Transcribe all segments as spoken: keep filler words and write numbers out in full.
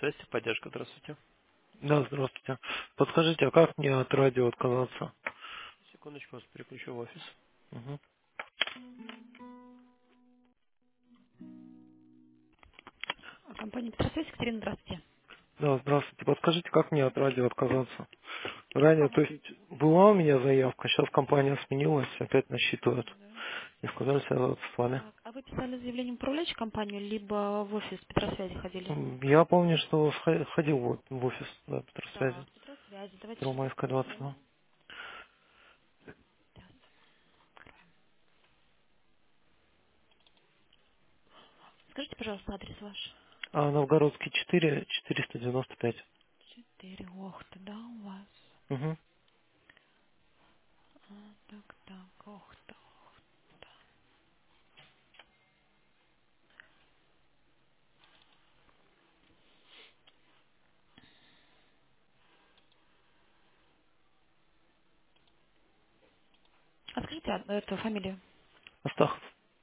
Петросвязь, поддержка, здравствуйте. Да, здравствуйте. Подскажите, а как мне от радио отказаться? Секундочку, вас переключу в офис. Мгм. Компания Петросвязь, Екатерина, здравствуйте. Да, здравствуйте. Подскажите, как мне от радио отказаться? Ранее, Кому? то есть, была у меня заявка, сейчас компания сменилась, опять насчитывают. Да. И сказали связаться с вами. Так, а вы писали заявление в управляющую компанию, либо в офис Петросвязи ходили? М, Я помню, что схо- ходил вот в офис, да, Петросвязи, Так, Петросвязи, давайте сейчас Первомайская, двадцать откроем. два. Сейчас. Скажите, пожалуйста, адрес ваш. А Новгородский четыре, четыреста девяносто пять. Четыре, ох ты, да, у вас? Угу. А, так, так, ох ты. А скажите а, эту фамилию. Астахов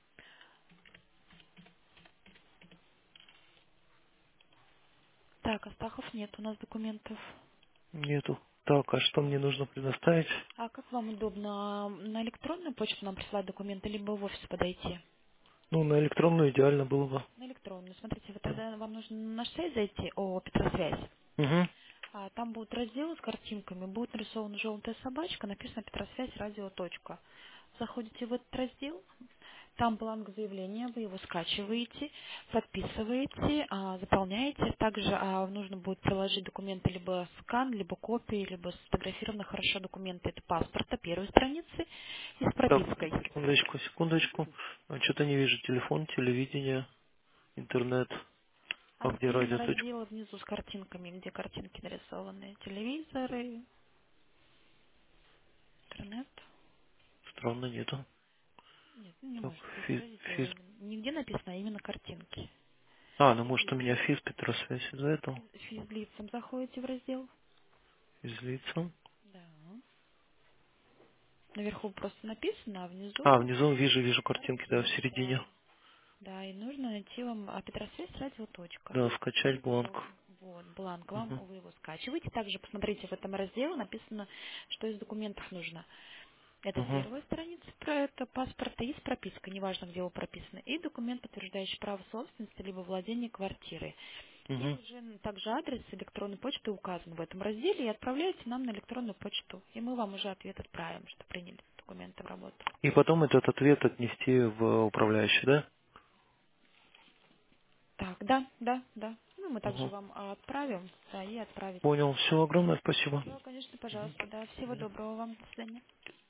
Так, Астахов нет у нас документов. нету. Так, а что мне нужно предоставить? А как вам удобно? На электронную почту нам присылать документы, либо в офис подойти? Ну, на электронную идеально было бы. На электронную. Смотрите, вы тогда вам нужно на наш сайт зайти, о, Петросвязь. Угу. А, там будут разделы с картинками, будет нарисована желтая собачка, написано Петросвязь радио. Точка. Заходите в этот раздел, там бланк заявления, вы его скачиваете, подписываете, а, заполняете. Также а, нужно будет приложить документы либо скан, либо копии, либо сфотографированы хорошо документы. Это паспорта первой страницы и с Так, пропиской. секундочку, секундочку. Что-то не вижу. Телефон, телевидение, интернет. А А где смотрели на радиоточка? разделы внизу с картинками, где картинки нарисованы. Телевизоры, интернет. Странно, нету. Нет, ну не Так, может быть. физ, физ. Подождите, нигде написано, а именно картинки. А, ну может у Физ, меня физ Петросвязь из-за этого. физ- физлицам заходите в раздел. Из лица. Да. Наверху просто написано, а А, внизу внизу вижу, вижу картинки, да, в картинки, середине. да. Да, и нужно найти вам а, Петросвязь радио. Точка. Да, скачать бланк. Вот, вот, бланк вам, Угу. вы его скачиваете. Также посмотрите, в этом разделе написано, что из документов нужно. Это Угу. первая страница про это паспорта и с пропиской, неважно, где вы прописаны, и документ, подтверждающий право собственности либо владение квартирой. И Угу. уже м, также адрес электронной почты указан в этом разделе, и отправляете нам на электронную почту. И мы вам уже ответ отправим, что приняли документы в работу. И потом этот ответ отнести в управляющий, да? Так, да, да, да. Ну, мы также Угу. вам а, отправим, да, и отправите. Понял. Все, огромное спасибо. Все, конечно, пожалуйста, да. Всего доброго вам. До свидания.